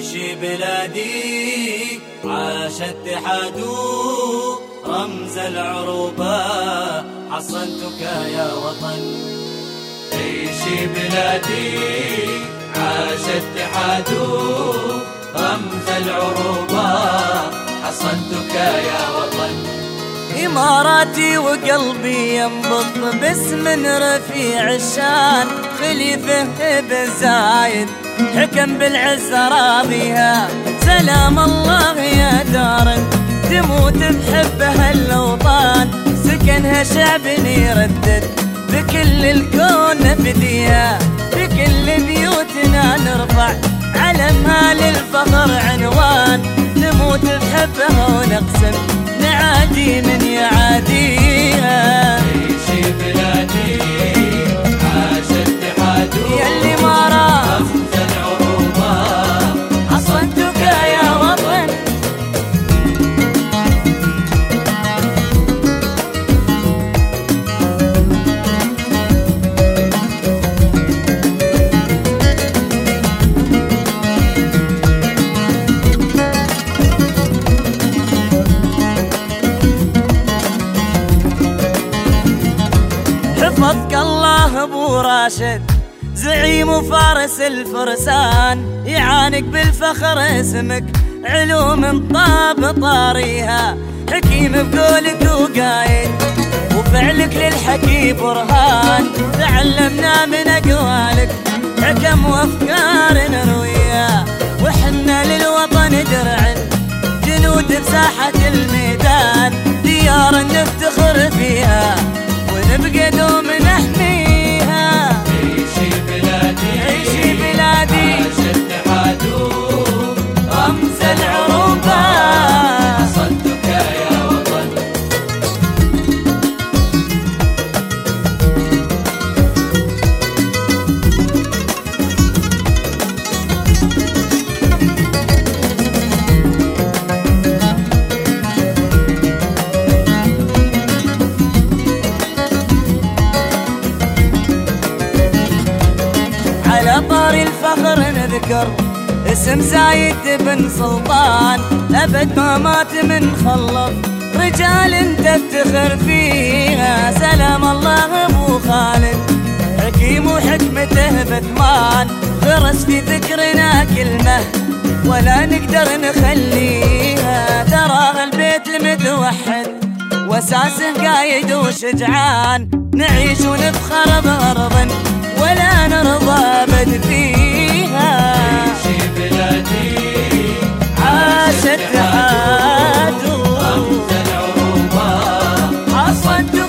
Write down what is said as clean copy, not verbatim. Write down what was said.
عيشي بلادي عاش اتحاد رمز العروبة حصنتك يا وطن. عيشي بلادي عاش اتحاد رمز العروبة حصنتك يا وطن. إماراتي وقلبي ينبض باسم رفيع الشان، خليفة بن زايد حكم بالعز راضيها. سلام الله يا دار تموت بحبها الأوطان، سكنها شعب يردد بكل الكون نفديها. بكل بيوتنا نرفع علمها للفخر عنوان، نموت بحبها ونقسم نعادي من يعاديها. عيشي بلادي عاش اتحاد ياللي ما راح رمز العروبة حصنتك يا وطن. حفظك الله ابو راشد زعيم وفارس الفرسان، يعانق بالفخر اسمك علوم طاب طاريها. حكيم بقولك وقايد وفعلك للحكي برهان، تعلمنا من اقوالك حكم وافكار نرويها. وحنا للوطن درع جنود بساحة الميدان، ديار نفتخر فيها ونبقى دوم نحميها. عيشي بلادي عيشي بلادي عاش اتحاد رمز العروبة حصنتك يا وطن. على طاري الفخر نذكر اسم زايد بن سلطان، أبد ما مات من خلف رجال انت افتخر فيها. سلام الله ابو خالد حكيم وحكمته بثمان، غرس في ذكرنا كلمة ولا نقدر نخليها. ترى البيت المتوحد واساسه قايد وشجعان، نعيش ونفخر بأرض ولا نرضى ابد فيها. عيشي بلادي عاش اتحاد رمز العروبة حصنتك